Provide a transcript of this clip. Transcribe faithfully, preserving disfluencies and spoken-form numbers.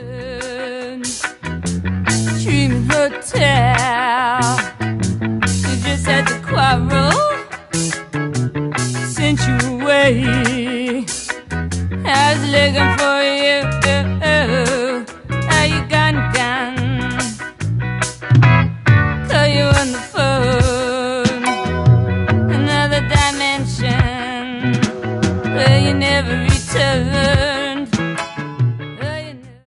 Dreaming hotel. You just had to quarrel, sent you away. I was looking for you. How you gone, gone? Call you on the phone. Another dimension where you never return.